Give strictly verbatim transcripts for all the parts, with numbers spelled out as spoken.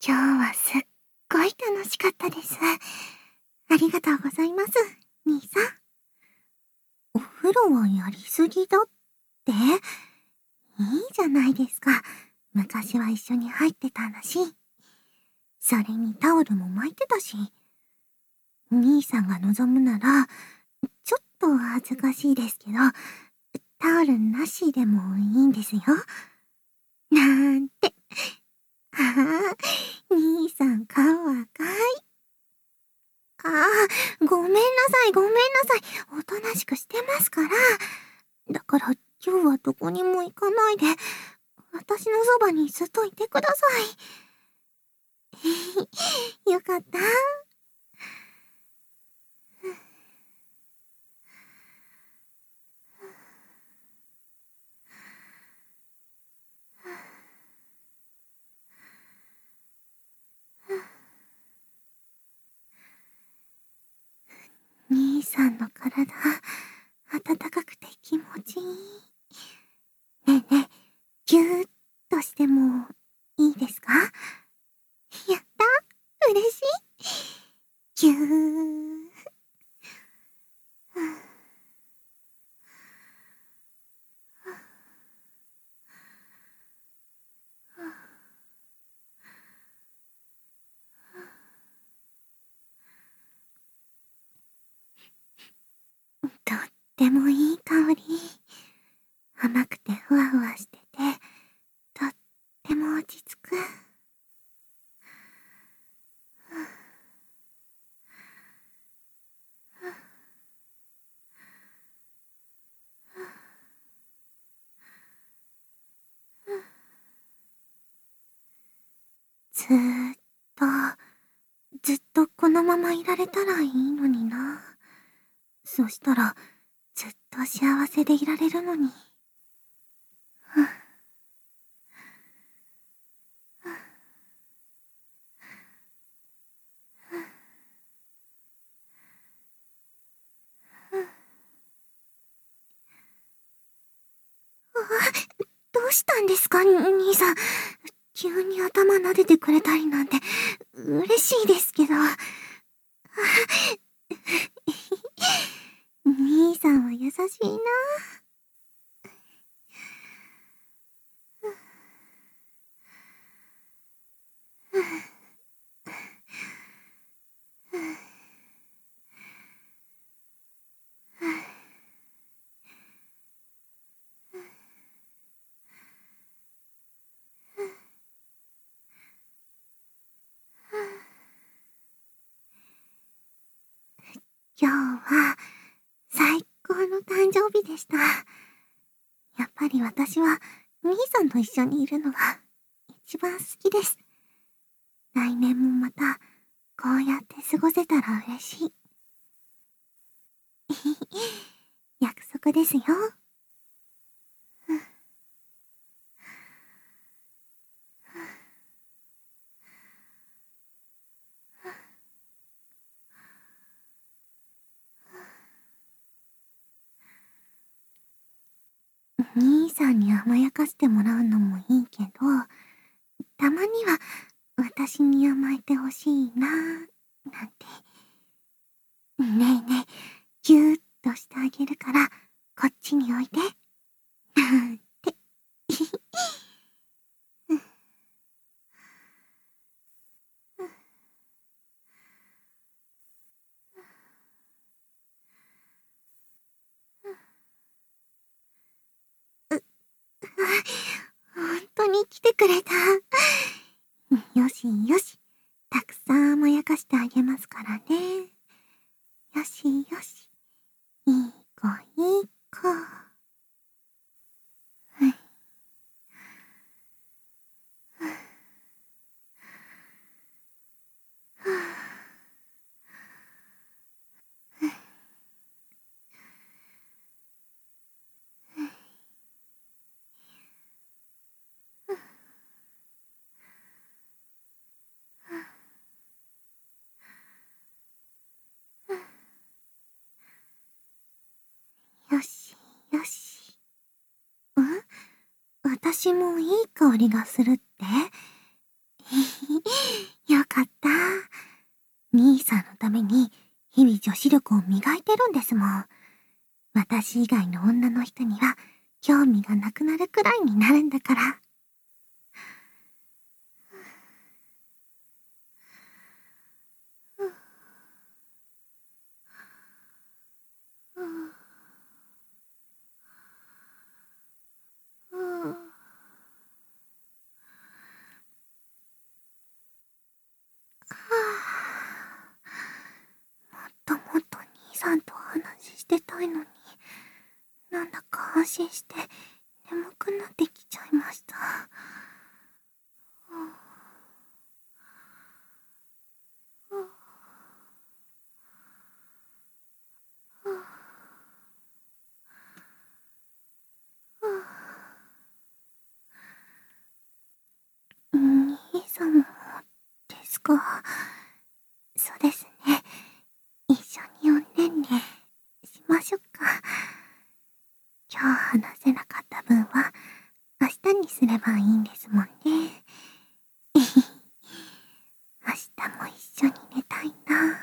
今日はすっごい楽しかったです。ありがとうございます、兄さん。お風呂はやりすぎだって？いいじゃないですか。昔は一緒に入ってたんだし。それにタオルも巻いてたし。兄さんが望むなら、ちょっと恥ずかしいですけど、タオルなしでもいいんですよ。なんて。ああ、兄さん顔赤い。ああ、ごめんなさい、ごめんなさい。おとなしくしてますから。だから今日はどこにも行かないで、私のそばにずっといてください。よかった。兄さんの体、暖かくて気持ちいい。ねえねえ、ぎゅーっとしてもいいですか？やった、嬉しい。ぎゅー。とってもいい香り。甘くてふわふわしてて、とっても落ち着く。ずーっと、ずっとこのままいられたらいいのにな。そしたら、ずっと幸せでいられるのに。どうしたんですか、兄さん。急に頭撫でてくれたりなんて、嬉しいですけど。兄さんは優しいな。今日は最高の誕生日でした。やっぱり私は兄さんと一緒にいるのが一番好きです。来年もまたこうやって過ごせたら嬉しい。約束ですよ。兄さんに甘やかしてもらうのもいいけど、たまには私に甘えてほしいなーなんて。ねえねえ、ぎゅーっとしてあげるからこっちにおいで。なんて。本当に来てくれた。よしよし、たくさん甘やかしてあげますからね。よしよし、いい子いい子。よしよし。ん？私もいい香りがするって？ よかった。兄さんのために日々女子力を磨いてるんですもん。私以外の女の人には興味がなくなるくらいになるんだから。もっともっと兄さんと話してたいのに、なんだか安心して眠くなってきちゃいました。兄さんもですか？そうですね。一緒におねんねしましょうか。今日話せなかった分は明日にすればいいんですもんね。明日も一緒に寝たいな。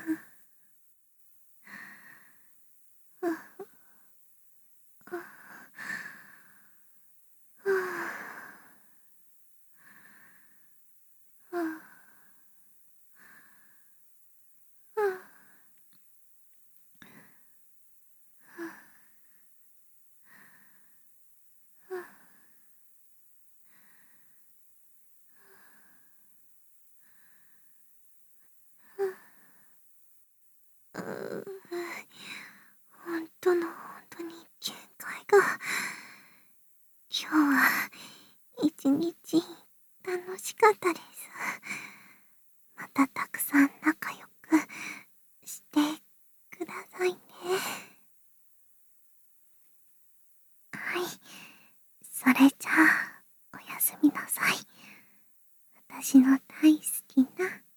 本当の本当に限界が。今日は一日楽しかったです。またたくさん仲良くしてくださいね。はい。それじゃあ、おやすみなさい。私の大好きな